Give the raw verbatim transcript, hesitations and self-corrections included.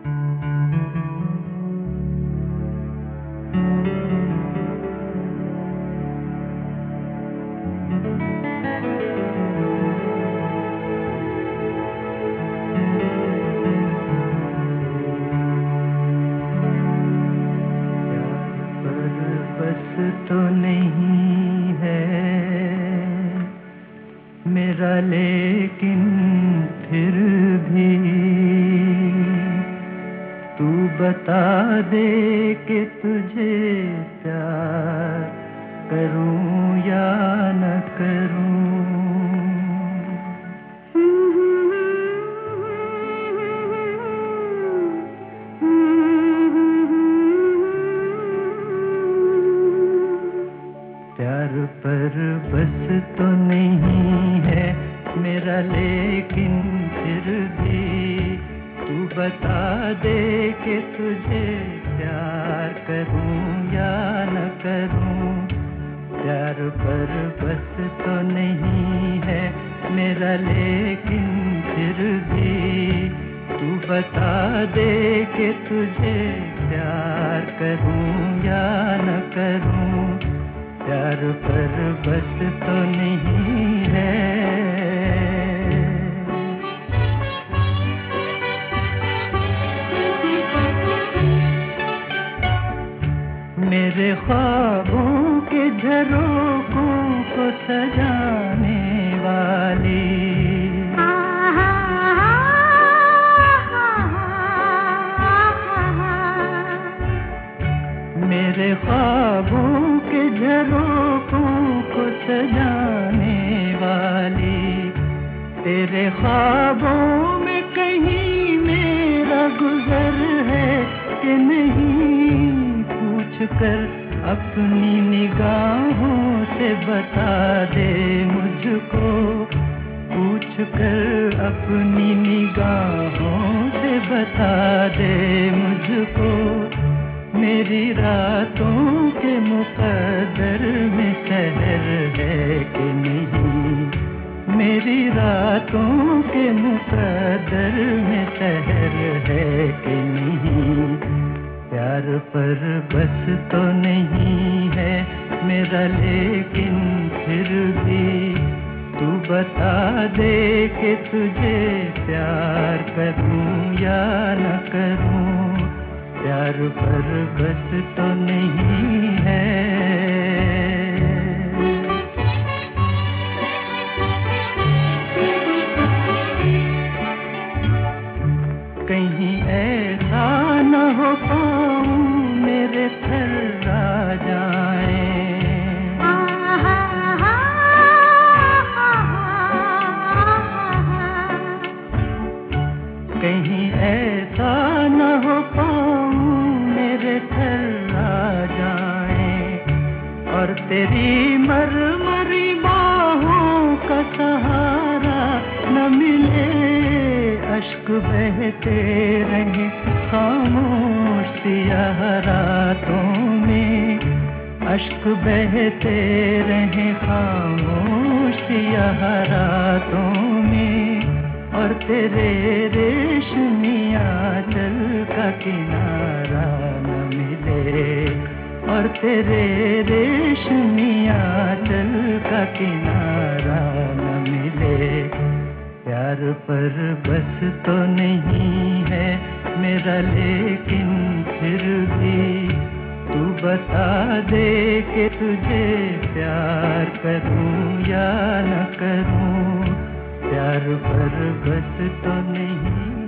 तो नहीं है मेरा, लेकिन फिर भी तू बता दे कि तुझे प्यार करूं या न करूं। प्यार पर बस तो नहीं है मेरा, लेकिन फिर भी तू बता दे कि तुझे प्यार करूं या न करूं। प्यार पर बस तो नहीं है मेरा, लेकिन फिर भी तू बता दे कि तुझे प्यार करूं या न करूं। प्यार पर बस तो नहीं है। मेरे ख्वाबों के झरोखों को सजाने वाली, मेरे ख्वाबों के झरोखों को सजाने वाली, तेरे ख्वाबों में कहीं मेरा गुजर है कि नहीं, पूछ कर अपनी निगाहों से बता दे मुझको। पूछ कर अपनी निगाहों से बता दे मुझको। मेरी रातों के मुकद्दर में सहर है कि नहीं, मेरी रातों के मुकद्दर में सहर है कि नहीं। प्यार पर बस तो नहीं है मेरा, लेकिन फिर भी तू बता दे कि तुझे प्यार करूं या न करूं। प्यार पर बस तो नहीं है। कहीं ऐसा न हो पाऊं मेरे थर्रा जाए, कहीं ऐसा न हो पाऊं मेरे थर्रा जाए, और तेरी मरमरी बाहों का सहारा न मिले। अश्क बहते रहे खामोश सियाह रातों में, अश्क बहते रहे खामोश सियाह रातों में, और तेरे रेशमी आंचल का किनारा न मिले, और तेरे रेशमी आंचल का किनारा न मिले। प्यार पर बस तो नहीं है मेरा, लेकिन फिर भी तू बता दे कि तुझे प्यार करूं या न करूं। प्यार पर बस तो नहीं